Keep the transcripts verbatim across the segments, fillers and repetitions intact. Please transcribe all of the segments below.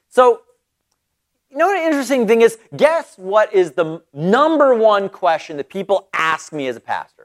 So, you know what an interesting thing is? Guess what is the number one question that people ask me as a pastor?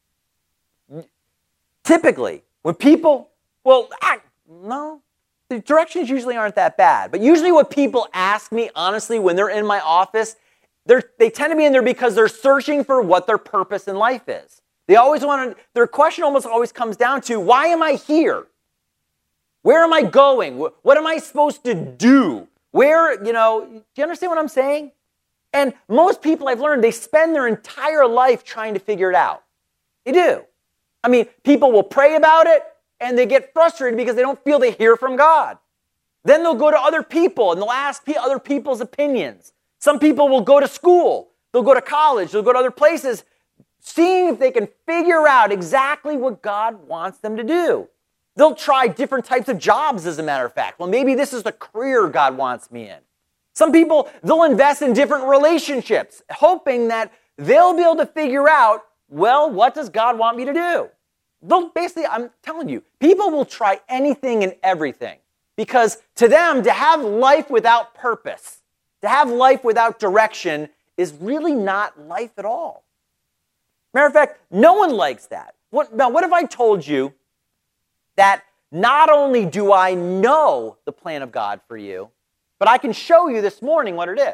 Typically, when people, well, I, no, the directions usually aren't that bad. But usually what people ask me, honestly, when they're in my office, they're, they tend to be in there because they're searching for what their purpose in life is. They always want to, their question almost always comes down to, why am I here? Where am I going? What am I supposed to do? Where, you know, do you understand what I'm saying? And most people I've learned, they spend their entire life trying to figure it out. They do. I mean, people will pray about it and they get frustrated because they don't feel they hear from God. Then they'll go to other people and they'll ask other people's opinions. Some people will go to school. They'll go to college. They'll go to other places, seeing if they can figure out exactly what God wants them to do. They'll try different types of jobs, as a matter of fact. Well, maybe this is the career God wants me in. Some people, they'll invest in different relationships, hoping that they'll be able to figure out, well, what does God want me to do? They'll basically, I'm telling you, people will try anything and everything because to them, to have life without purpose, to have life without direction is really not life at all. Matter of fact, no one likes that. What, now, what if I told you that not only do I know the plan of God for you, but I can show you this morning what it is?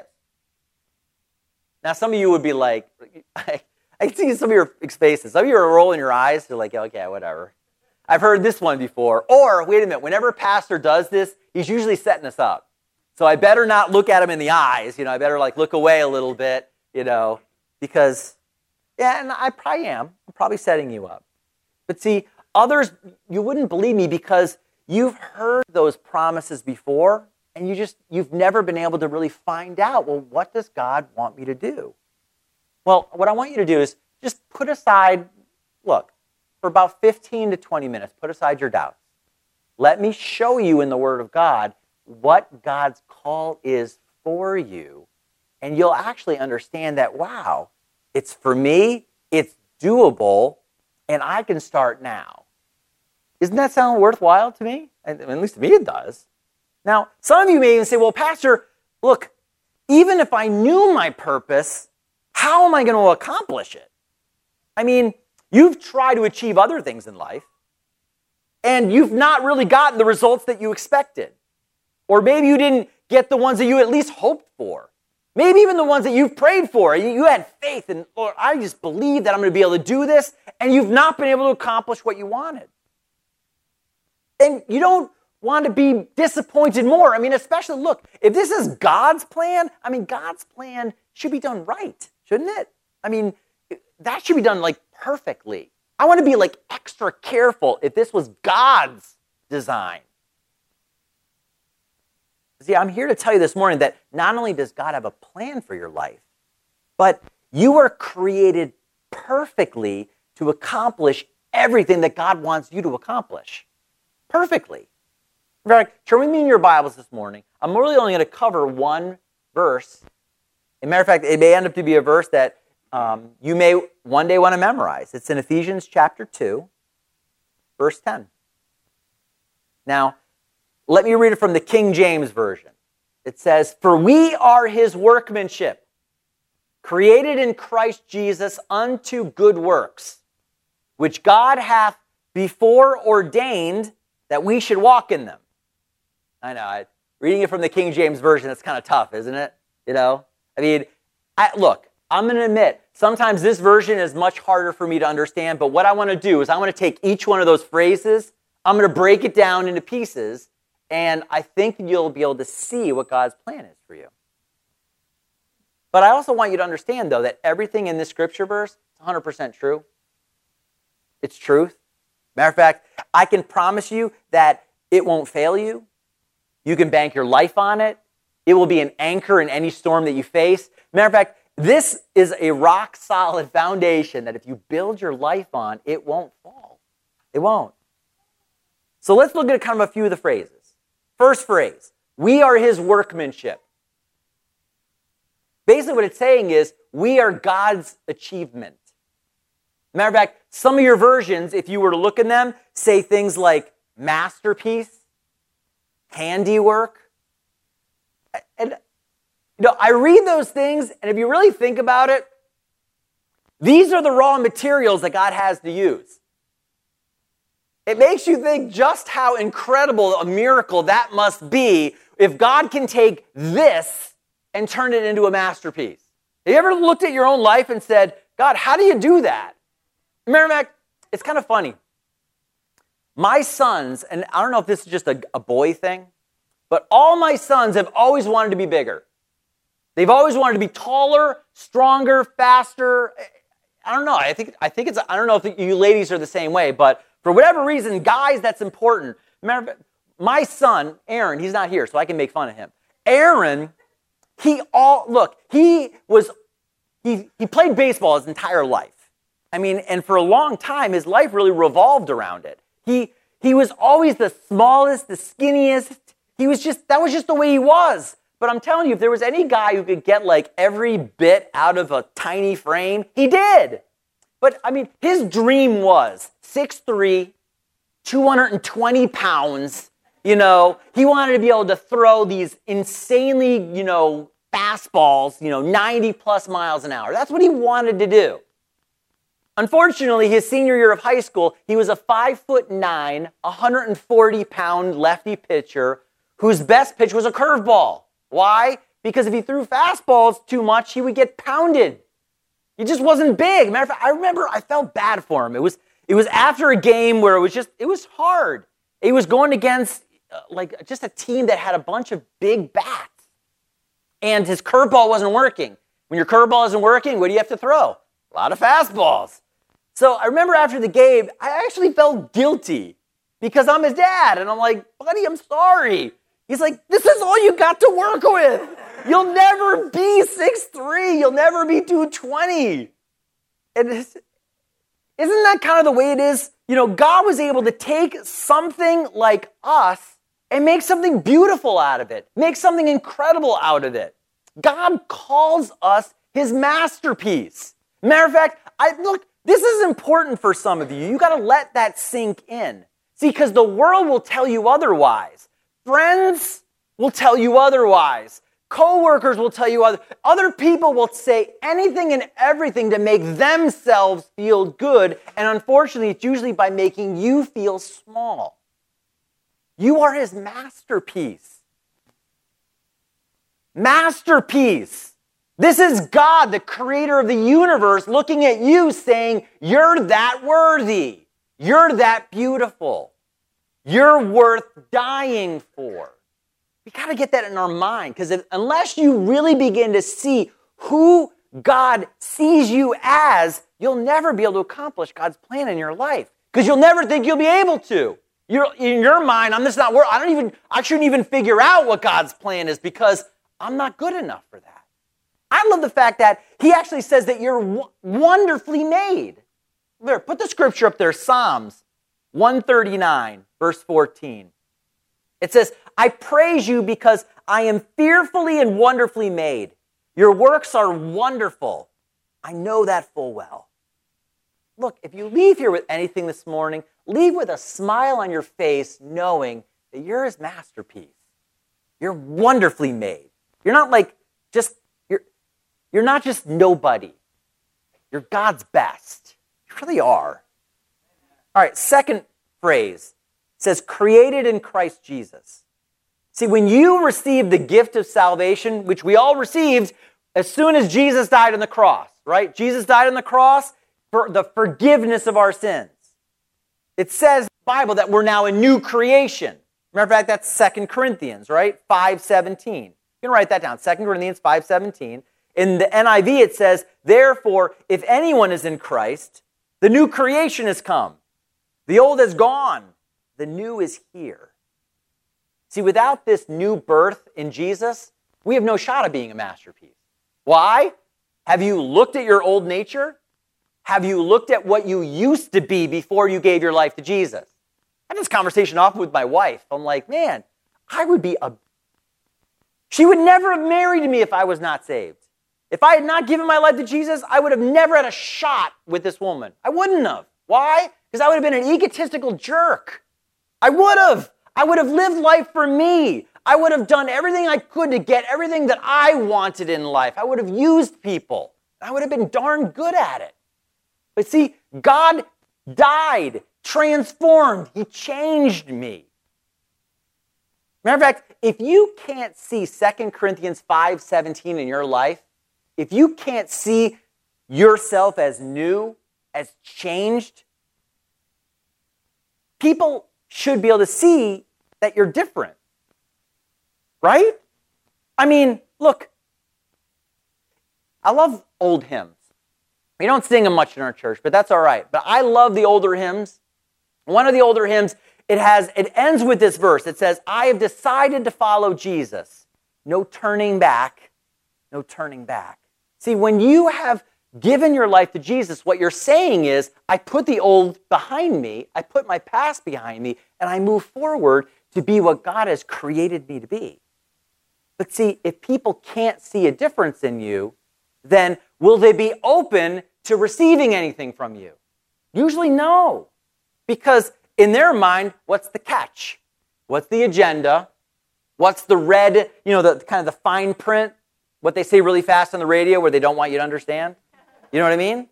Now, some of you would be like, I, I see some of your faces. Some of you are rolling your eyes. You're like, okay, whatever. I've heard this one before. Or, wait a minute, whenever a pastor does this, he's usually setting us up. So I better not look at him in the eyes. You know, I better like look away a little bit, you know, because, yeah, and I probably am. I'm probably setting you up. But see, others, you wouldn't believe me because you've heard those promises before and you just, you've never been able to really find out, well, what does God want me to do? Well, what I want you to do is just put aside, look, for about fifteen to twenty minutes, put aside your doubts. Let me show you in the Word of God what God's call is for you, and you'll actually understand that, wow, it's for me, it's doable, and I can start now. Doesn't that sound worthwhile to me? At least to me it does. Now, some of you may even say, well, Pastor, look, even if I knew my purpose, how am I going to accomplish it? I mean, you've tried to achieve other things in life, and you've not really gotten the results that you expected. Or maybe you didn't get the ones that you at least hoped for. Maybe even the ones that you've prayed for. You had faith and, Lord, I just believe that I'm going to be able to do this, and you've not been able to accomplish what you wanted. And you don't want to be disappointed more. I mean, especially, look, if this is God's plan, I mean, God's plan should be done right, shouldn't it? I mean, that should be done, like, perfectly. I want to be, like, extra careful if this was God's design. See, I'm here to tell you this morning that not only does God have a plan for your life, but you are created perfectly to accomplish everything that God wants you to accomplish. Perfectly. In fact, turn with me in your Bibles this morning. I'm really only going to cover one verse. As a matter of fact, it may end up to be a verse that um, you may one day want to memorize. It's in Ephesians chapter two, verse ten. Now, let me read it from the King James Version. It says, "For we are his workmanship, created in Christ Jesus unto good works, which God hath before ordained that we should walk in them." I know, I, reading it from the King James Version, it's kind of tough, isn't it? You know? I mean, I, look, I'm going to admit, sometimes this version is much harder for me to understand, but what I want to do is I want to take each one of those phrases, I'm going to break it down into pieces, and I think you'll be able to see what God's plan is for you. But I also want you to understand, though, that everything in this scripture verse is one hundred percent true. It's truth. Matter of fact, I can promise you that it won't fail you. You can bank your life on it. It will be an anchor in any storm that you face. Matter of fact, this is a rock-solid foundation that if you build your life on, it won't fall. It won't. So let's look at kind of a few of the phrases. First phrase, we are his workmanship. Basically what it's saying is, we are God's achievement. Matter of fact, some of your versions, if you were to look in them, say things like masterpiece, handiwork, And, you know, I read those things, and if you really think about it, these are the raw materials that God has to use. It makes you think just how incredible a miracle that must be if God can take this and turn it into a masterpiece. Have you ever looked at your own life and said, God, how do you do that? Merrimack, it's kind of funny. My sons, and I don't know if this is just a, a boy thing, but all my sons have always wanted to be bigger. They've always wanted to be taller, stronger, faster. I don't know. I think I think it's. I don't know if you ladies are the same way, but for whatever reason, guys, that's important. Remember, my son, Aaron, he's not here, so I can make fun of him. Aaron, he all look. He was he he played baseball his entire life. I mean, and for a long time, his life really revolved around it. He he was always the smallest, the skinniest. He was just that was just the way he was. But I'm telling you, if there was any guy who could get like every bit out of a tiny frame, he did. But I mean, his dream was six three, two hundred twenty pounds. You know, he wanted to be able to throw these insanely, you know, fastballs, you know, ninety plus miles an hour. That's what he wanted to do. Unfortunately, his senior year of high school, he was a five foot nine, one hundred forty pound lefty pitcher whose best pitch was a curveball. Why? Because if he threw fastballs too much, he would get pounded. He just wasn't big. Matter of fact, I remember I felt bad for him. It was it was after a game where it was just, it was hard. He was going against uh, like just a team that had a bunch of big bats. And his curveball wasn't working. When your curveball isn't working, what do you have to throw? A lot of fastballs. So I remember after the game, I actually felt guilty because I'm his dad. And I'm like, buddy, I'm sorry. He's like, this is all you got to work with. You'll never be six three. You'll never be two twenty. And isn't that kind of the way it is? You know, God was able to take something like us and make something beautiful out of it. Make something incredible out of it. God calls us his masterpiece. Matter of fact, I look, this is important for some of you. You got to let that sink in. See, because the world will tell you otherwise. Friends will tell you otherwise. Coworkers will tell you other. Other people will say anything and everything to make themselves feel good. And unfortunately, it's usually by making you feel small. You are his masterpiece. Masterpiece. This is God, the creator of the universe, looking at you saying, you're that worthy. You're that beautiful. You're worth dying for. We got to get that in our mind, because unless you really begin to see who God sees you as, you'll never be able to accomplish God's plan in your life, because you'll never think you'll be able to. You're, in your mind, I'm just not worth. I don't even. I shouldn't even figure out what God's plan is because I'm not good enough for that. I love the fact that he actually says that you're w- wonderfully made. There, put the scripture up there, Psalms one thirty-nine, verse fourteen. It says, I praise you because I am fearfully and wonderfully made. Your works are wonderful. I know that full well. Look, if you leave here with anything this morning, leave with a smile on your face knowing that you're his masterpiece. You're wonderfully made. You're not like just, you're, you're not just nobody. You're God's best. You really are. All right, second phrase. It says, created in Christ Jesus. See, when you receive the gift of salvation, which we all received as soon as Jesus died on the cross, right? Jesus died on the cross for the forgiveness of our sins. It says in the Bible that we're now a new creation. Matter of fact, that's Second Corinthians, right? five seventeen. You can write that down, Second Corinthians five seventeen. In the N I V, it says, therefore, if anyone is in Christ, the new creation has come. The old is gone. The new is here. See, without this new birth in Jesus, we have no shot of being a masterpiece. Why? Have you looked at your old nature? Have you looked at what you used to be before you gave your life to Jesus? I had this conversation often with my wife. I'm like, man, I would be a... She would never have married me if I was not saved. If I had not given my life to Jesus, I would have never had a shot with this woman. I wouldn't have. Why? Because I would have been an egotistical jerk. I would have. I would have lived life for me. I would have done everything I could to get everything that I wanted in life. I would have used people. I would have been darn good at it. But see, God died, transformed. He changed me. Matter of fact, if you can't see Second Corinthians five seventeen in your life, if you can't see yourself as new, as changed, people should be able to see that you're different. Right? I mean, look, I love old hymns. We don't sing them much in our church, but that's all right. But I love the older hymns. One of the older hymns, it has, it ends with this verse. It says, I have decided to follow Jesus. No turning back, no turning back. See, when you have given your life to Jesus, what you're saying is, I put the old behind me, I put my past behind me, and I move forward to be what God has created me to be. But see, if people can't see a difference in you, then will they be open to receiving anything from you? Usually no. Because in their mind, what's the catch? What's the agenda? What's the red, you know, the kind of the fine print? What they say really fast on the radio where they don't want you to understand? You know what I mean?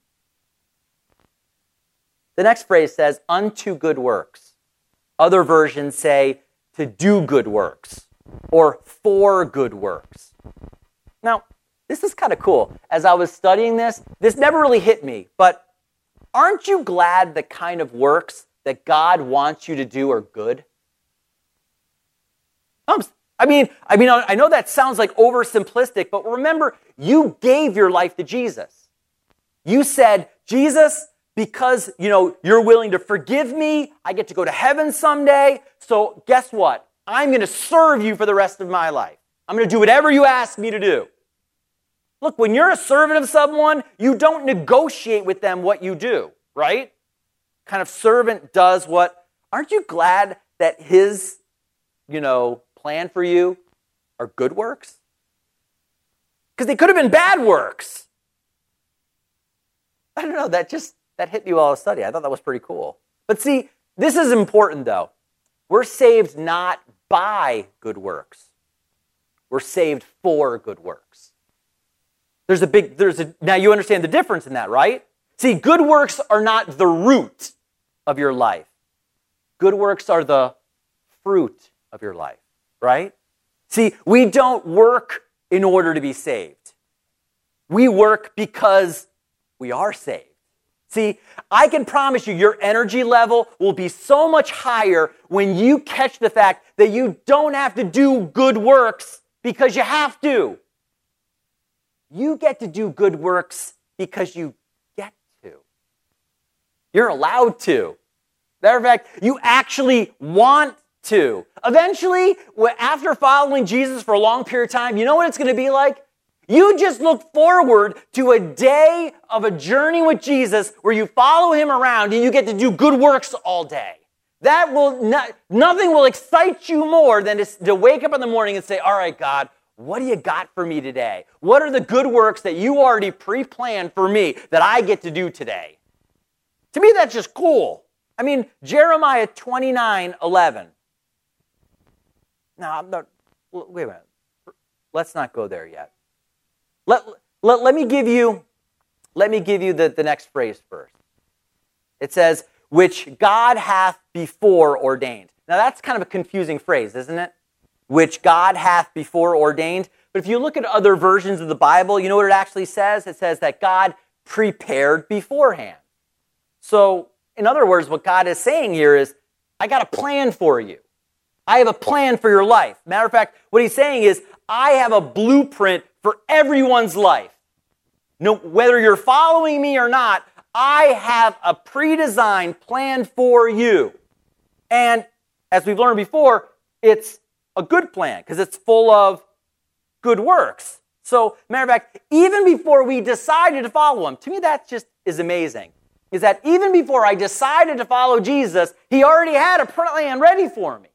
The next phrase says, unto good works. Other versions say, to do good works, or for good works. Now, this is kind of cool. As I was studying this, this never really hit me, but aren't you glad the kind of works that God wants you to do are good? I mean, I mean, I know that sounds like oversimplistic, but remember, you gave your life to Jesus. You said, Jesus, because, you know, you're willing to forgive me, I get to go to heaven someday, so guess what? I'm going to serve you for the rest of my life. I'm going to do whatever you ask me to do. Look, when you're a servant of someone, you don't negotiate with them what you do, right? Kind of servant does what, aren't you glad that his, you know, plan for you are good works? Because they could have been bad works. I don't know, that just, that hit me while I was studying. I thought that was pretty cool. But see, this is important though. We're saved not by good works. We're saved for good works. There's a big, there's a, now you understand the difference in that, right? See, good works are not the root of your life. Good works are the fruit of your life, right? See, we don't work in order to be saved. We work because we are saved. See, I can promise you your energy level will be so much higher when you catch the fact that you don't have to do good works because you have to. You get to do good works because you get to. You're allowed to. Matter of fact, you actually want to. Eventually, after following Jesus for a long period of time, you know what it's going to be like? You just look forward to a day of a journey with Jesus where you follow him around and you get to do good works all day. That will not, nothing will excite you more than to, to wake up in the morning and say, all right, God, what do you got for me today? What are the good works that you already pre-planned for me that I get to do today? To me, that's just cool. I mean, Jeremiah twenty-nine eleven. Now, I'm not, wait a minute. Let's not go there yet. Let, let, let me give you, let me give you the, the next phrase first. It says, which God hath before ordained. Now that's kind of a confusing phrase, isn't it? Which God hath before ordained. But if you look at other versions of the Bible, you know what it actually says? It says that God prepared beforehand. So, in other words, what God is saying here is, I got a plan for you. I have a plan for your life. Matter of fact, what he's saying is, I have a blueprint for everyone's life. No, whether you're following me or not, I have a pre-designed plan for you. And as we've learned before, it's a good plan because it's full of good works. So, matter of fact, even before we decided to follow him, to me that just is amazing. Is that even before I decided to follow Jesus, he already had a plan ready for me.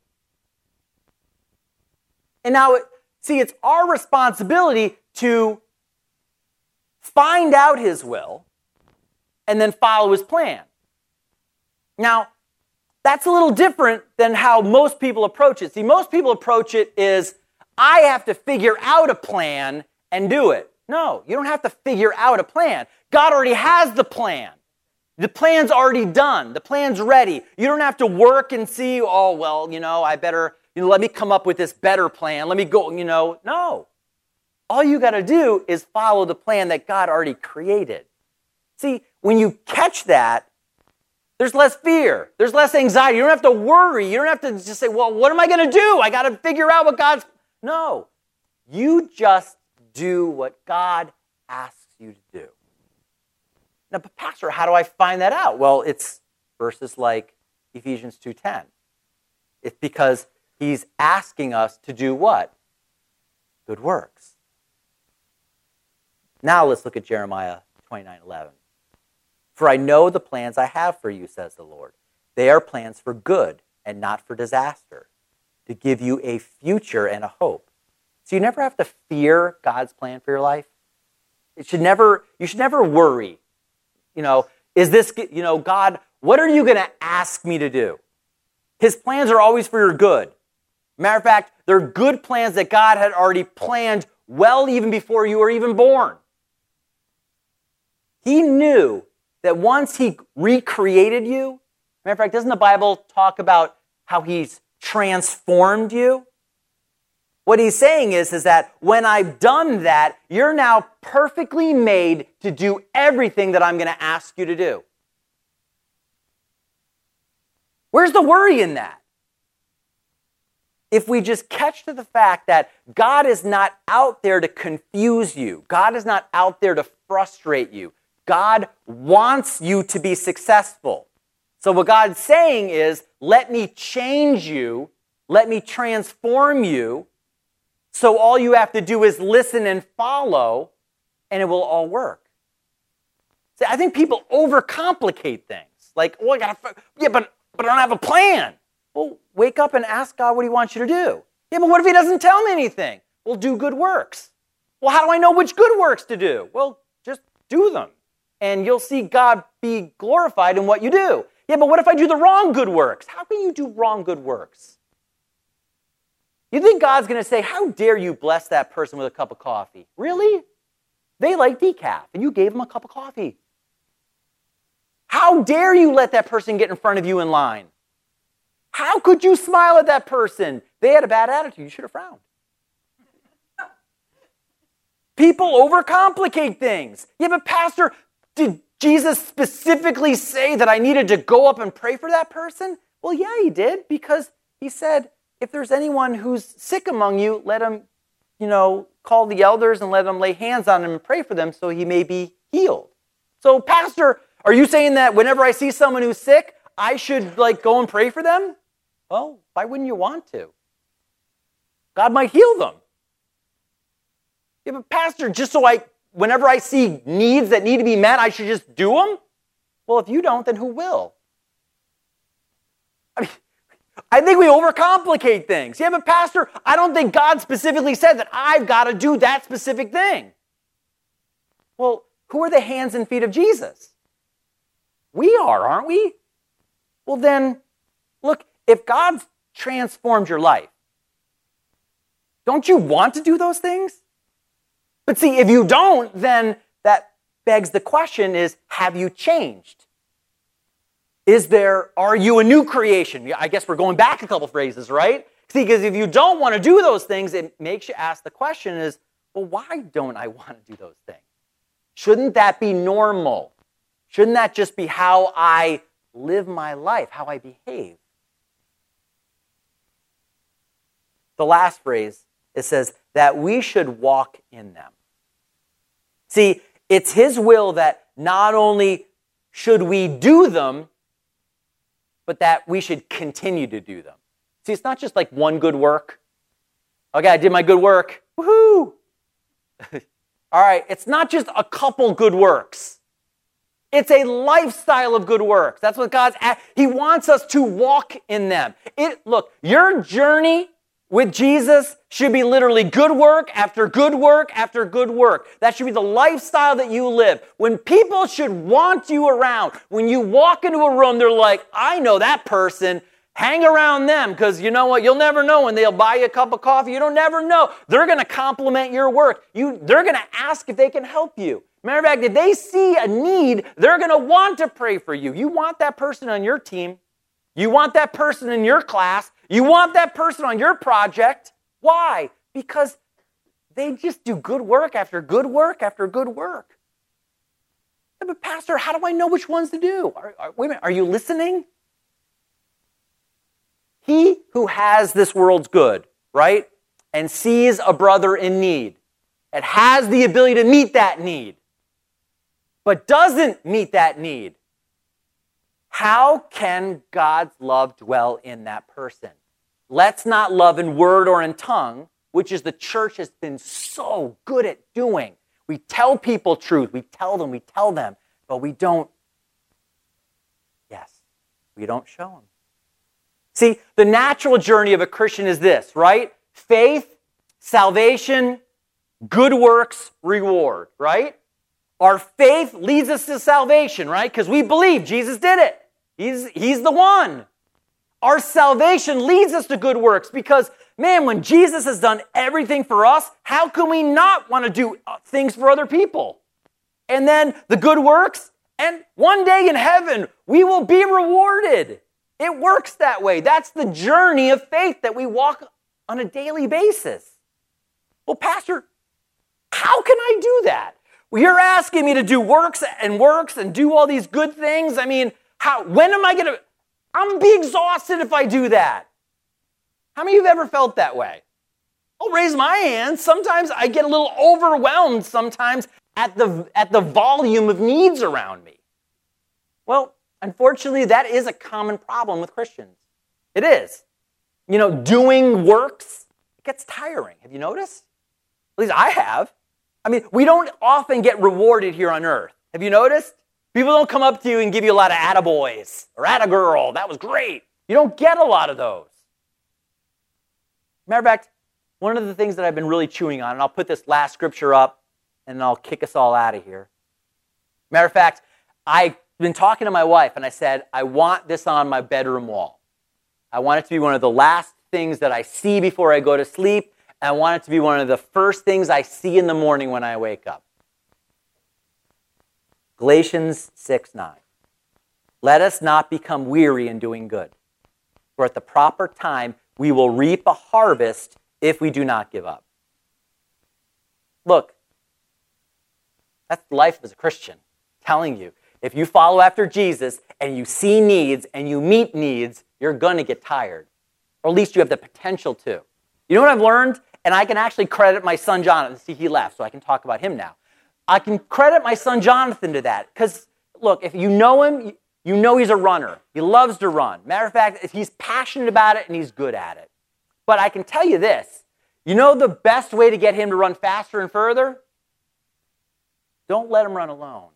And now, see, it's our responsibility to find out his will and then follow his plan. Now, that's a little different than how most people approach it. See, most people approach it is, I have to figure out a plan and do it. No, you don't have to figure out a plan. God already has the plan. The plan's already done. The plan's ready. You don't have to work and see, oh, well, you know, I better, you know, let me come up with this better plan. Let me go, you know. No. All you got to do is follow the plan that God already created. See, when you catch that, there's less fear. There's less anxiety. You don't have to worry. You don't have to just say, well, what am I going to do? I got to figure out what God's... No. You just do what God asks you to do. Now, but Pastor, how do I find that out? Well, it's verses like Ephesians two ten. It's because he's asking us to do what? Good works. Now let's look at Jeremiah twenty-nine eleven. For I know the plans I have for you, says the Lord. They are plans for good and not for disaster, to give you a future and a hope. So you never have to fear God's plan for your life. It should never, you should never worry. You know, is this, you know, God, what are you going to ask me to do? His plans are always for your good. Matter of fact, they're good plans that God had already planned well even before you were even born. He knew that once he recreated you, matter of fact, doesn't the Bible talk about how he's transformed you? What he's saying is, is that when I've done that, you're now perfectly made to do everything that I'm going to ask you to do. Where's the worry in that? If we just catch to the fact that God is not out there to confuse you, God is not out there to frustrate you, God wants you to be successful. So what God's saying is, let me change you, let me transform you, so all you have to do is listen and follow, and it will all work. See, I think people overcomplicate things. Like, oh, I gotta, yeah, but, but I don't have a plan. Well, wake up and ask God what he wants you to do. Yeah, but what if he doesn't tell me anything? Well, do good works. Well, how do I know which good works to do? Well, just do them. And you'll see God be glorified in what you do. Yeah, but what if I do the wrong good works? How can you do wrong good works? You think God's going to say, how dare you bless that person with a cup of coffee? Really? They like decaf, and you gave them a cup of coffee. How dare you let that person get in front of you in line? How could you smile at that person? They had a bad attitude. You should have frowned. People overcomplicate things. Yeah, but Pastor, did Jesus specifically say that I needed to go up and pray for that person? Well, yeah, he did, because he said, if there's anyone who's sick among you, let him, you know, call the elders and let them lay hands on him and pray for them so he may be healed. So, Pastor, are you saying that whenever I see someone who's sick, I should, like, go and pray for them? Well, why wouldn't you want to? God might heal them. Yeah, but Pastor, just so I, whenever I see needs that need to be met, I should just do them? Well, if you don't, then who will? I mean, I think we overcomplicate things. Yeah, but Pastor, I don't think God specifically said that I've got to do that specific thing. Well, who are the hands and feet of Jesus? We are, aren't we? Well then, look, if God's transformed your life, don't you want to do those things? But see, if you don't, then that begs the question is, have you changed? Is there, are you a new creation? I guess we're going back a couple phrases, right? See, because if you don't want to do those things, it makes you ask the question is, well, why don't I want to do those things? Shouldn't that be normal? Shouldn't that just be how I live my life, how I behave? The last phrase, it says that we should walk in them. See, it's his will that not only should we do them, but that we should continue to do them. See, it's not just like one good work. Okay, I did my good work. Woohoo! All right, it's not just a couple good works. It's a lifestyle of good works. That's what God's at. He wants us to walk in them. It, look, your journey with Jesus should be literally good work after good work after good work. That should be the lifestyle that you live. When people should want you around, when you walk into a room, they're like, I know that person. Hang around them because you know what? You'll never know when they'll buy you a cup of coffee. You don't never know. They're going to compliment your work. You, they're going to ask if they can help you. Matter of fact, if they see a need, they're going to want to pray for you. You want that person on your team. You want that person in your class. You want that person on your project. Why? Because they just do good work after good work after good work. Yeah, but Pastor, how do I know which ones to do? Are, are, wait a minute, are you listening? He who has this world's good, right, and sees a brother in need and has the ability to meet that need, but doesn't meet that need, how can God's love dwell in that person? Let's not love in word or in tongue, which is the church has been so good at doing. We tell people truth. We tell them, we tell them, but we don't, yes, we don't show them. See, the natural journey of a Christian is this, right? Faith, salvation, good works, reward, right? Our faith leads us to salvation, right? Because we believe Jesus did it. He's, he's the one. Our salvation leads us to good works because, man, when Jesus has done everything for us, how can we not want to do things for other people? And then the good works, and one day in heaven, we will be rewarded. It works that way. That's the journey of faith that we walk on a daily basis. Well, Pastor, how can I do that? Well, you're asking me to do works and works and do all these good things. I mean, how? When am I going to... I'm going to be exhausted if I do that. How many of you have ever felt that way? I'll raise my hand. Sometimes I get a little overwhelmed sometimes at the, at the volume of needs around me. Well, unfortunately, that is a common problem with Christians. It is. You know, doing works, it gets tiring. Have you noticed? At least I have. I mean, we don't often get rewarded here on earth. Have you noticed? People don't come up to you and give you a lot of attaboys or attagirl. That was great. You don't get a lot of those. Matter of fact, one of the things that I've been really chewing on, and I'll put this last scripture up, and I'll kick us all out of here. Matter of fact, I've been talking to my wife, and I said, I want this on my bedroom wall. I want it to be one of the last things that I see before I go to sleep, and I want it to be one of the first things I see in the morning when I wake up. Galatians six nine. Let us not become weary in doing good, for at the proper time we will reap a harvest if we do not give up. Look, that's life as a Christian, I'm telling you. If you follow after Jesus and you see needs and you meet needs, you're going to get tired. Or at least you have the potential to. You know what I've learned? And I can actually credit my son Jonathan. See, he left, so I can talk about him now. I can credit my son Jonathan to that. Because, look, if you know him, you know he's a runner. He loves to run. Matter of fact, he's passionate about it and he's good at it. But I can tell you this. You know the best way to get him to run faster and further? Don't let him run alone.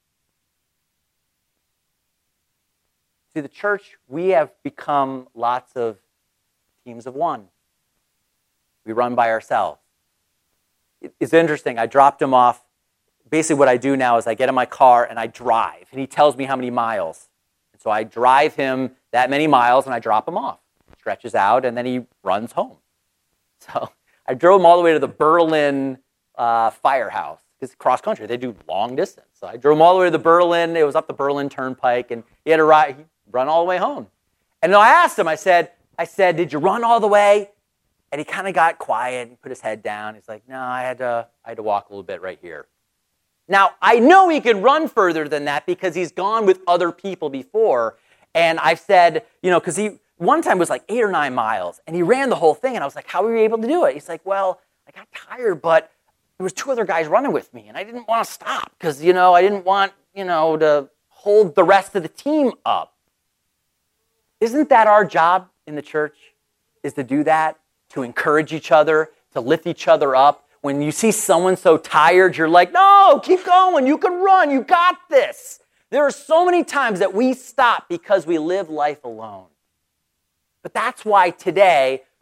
See, the church, we have become lots of teams of one. We run by ourselves. It's interesting. I dropped him off. Basically what I do now is I get in my car and I drive. And he tells me how many miles. And so I drive him that many miles and I drop him off. He stretches out and then he runs home. So I drove him all the way to the Berlin uh, firehouse. Because cross country, they do long distance. So I drove him all the way to the Berlin. It was up the Berlin Turnpike. And he had to ride, he'd run all the way home. And then I asked him, I said, I said, did you run all the way? And he kind of got quiet and put his head down. He's like, no, I had to, I had to walk a little bit right here. Now, I know he can run further than that because he's gone with other people before. And I've said, you know, because he, one time was like eight or nine miles. And he ran the whole thing. And I was like, how were you able to do it? He's like, well, I got tired, but there was two other guys running with me. And I didn't want to stop because, you know, I didn't want, you know, to hold the rest of the team up. Isn't that our job in the church, is to do that? To encourage each other, to lift each other up. When you see someone so tired, you're like, no, keep going. You can run. You got this. There are so many times that we stop because we live life alone. But that's why today,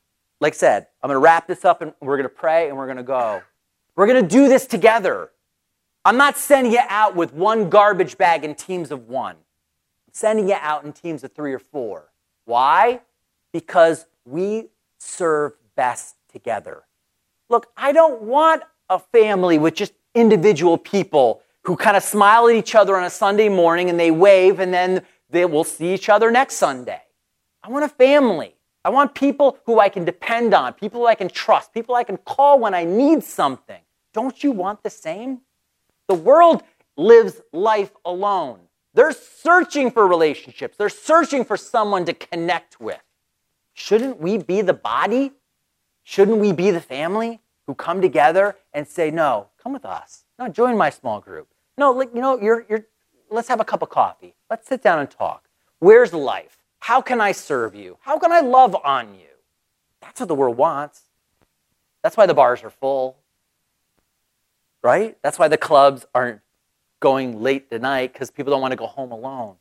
like I said, I'm going to wrap this up and we're going to pray and we're going to go. We're going to do this together. I'm not sending you out with one garbage bag in teams of one. I'm sending you out in teams of three or four. Why? Because we serve best together. Look, I don't want a family with just individual people who kind of smile at each other on a Sunday morning and they wave and then they will see each other next Sunday. I want a family. I want people who I can depend on, people who I can trust, people I can call when I need something. Don't you want the same? The world lives life alone. They're searching for relationships. They're searching for someone to connect with. Shouldn't we be the body? Shouldn't we be the family who come together and say, no, come with us. No, join my small group. No, like, you know, you're, you're, let's have a cup of coffee. Let's sit down and talk. Where's life? How can I serve you? How can I love on you? That's what the world wants. That's why the bars are full. Right? That's why the clubs aren't going late tonight, because people don't want to go home alone.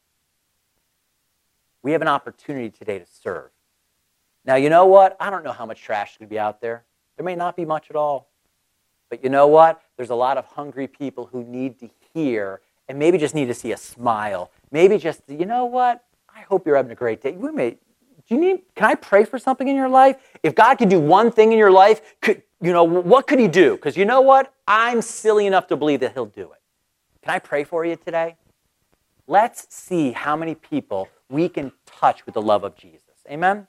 We have an opportunity today to serve. Now, you know what? I don't know how much trash could be out there. There may not be much at all. But you know what? There's a lot of hungry people who need to hear and maybe just need to see a smile. Maybe just, you know what? I hope you're having a great day. We may, do you need, can I pray for something in your life? If God could do one thing in your life, could, you know, what could he do? Because you know what? I'm silly enough to believe that he'll do it. Can I pray for you today? Let's see how many people we can touch with the love of Jesus. Amen?